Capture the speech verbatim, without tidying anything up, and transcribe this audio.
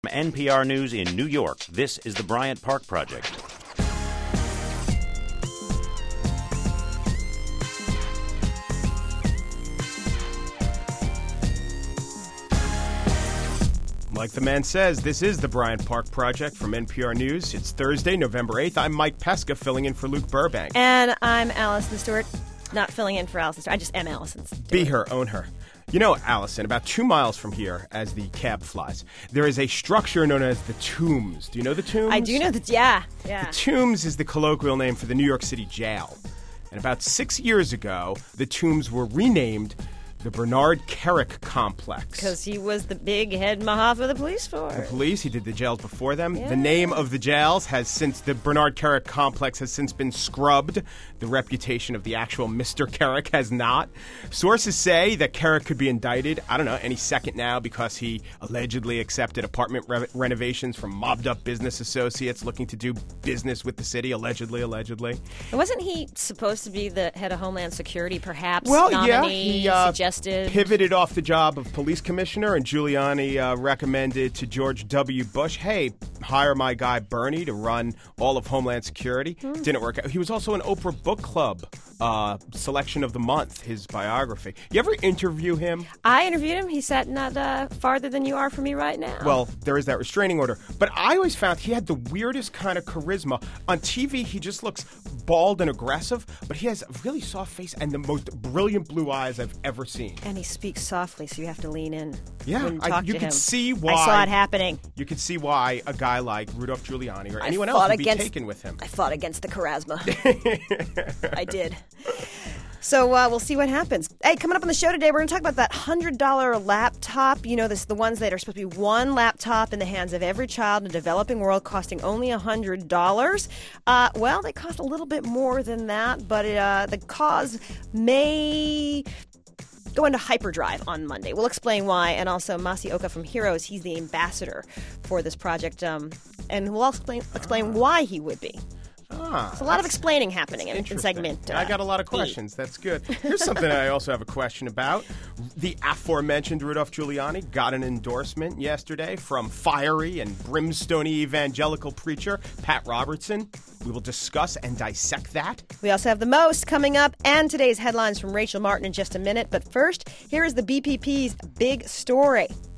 From N P R News in New York, this is the Bryant Park Project. Like the man says, this is the Bryant Park Project from N P R News. It's Thursday, November eighth. I'm Mike Pesca, filling in for Luke Burbank. And I'm Allison Stewart, not filling in for Allison Stewart. I just am Allison Stewart. Be her, own her. You know, Allison, about two miles from here, as the cab flies, there is a structure known as the Tombs. Do you know the Tombs? I do know that, yeah, yeah. The Tombs is the colloquial name for the New York City jail. And about six years ago, the Tombs were renamed the Bernard Kerik Complex. Because he was the big head maha for the police force. The police, he did the jails before them. Yeah. The name of the jails has since, the Bernard Kerik Complex has since been scrubbed. The reputation of the actual Mister Kerik has not. Sources say that Kerik could be indicted, I don't know, any second now because he allegedly accepted apartment re- renovations from mobbed-up business associates looking to do business with the city, allegedly, allegedly. And wasn't he supposed to be the head of Homeland Security, perhaps? Well, nominee, yeah, he uh, suggested. pivoted off the job of police commissioner, and Giuliani uh, recommended to George W. Bush, hey, hire my guy Bernie to run all of Homeland Security. Hmm. Didn't work out. He was also an Oprah Book Club uh, selection of the month, his biography. You ever interview him? I interviewed him. He sat not uh, farther than you are from me right now. Well, there is that restraining order. But I always found he had the weirdest kind of charisma. On T V, he just looks bald and aggressive, but he has a really soft face and the most brilliant blue eyes I've ever seen. And he speaks softly, so you have to lean in. Yeah, when you I, talk you to can him. see why. I saw it happening. You can see why a guy like Rudolph Giuliani or I anyone else would be against, taken with him. I fought against the charisma. I did. So uh, we'll see what happens. Hey, coming up on the show today, we're going to talk about that one hundred dollars laptop. You know, this the ones that are supposed to be one laptop in the hands of every child in the developing world, costing only one hundred dollars. Uh, well, they cost a little bit more than that, but uh, the cause may go into hyperdrive on Monday. We'll explain why. And also, Masaoka from Heroes, he's the ambassador for this project. Um, and we'll explain, explain why he would be. Ah, There's a lot of explaining happening in, in segment. Uh, I got a lot of questions. That's good. Here's something I also have a question about. The aforementioned Rudolph Giuliani got an endorsement yesterday from fiery and brimstone evangelical preacher Pat Robertson. We will discuss and dissect that. We also have the most coming up and today's headlines from Rachel Martin in just a minute. But first, here is the B P P's big story.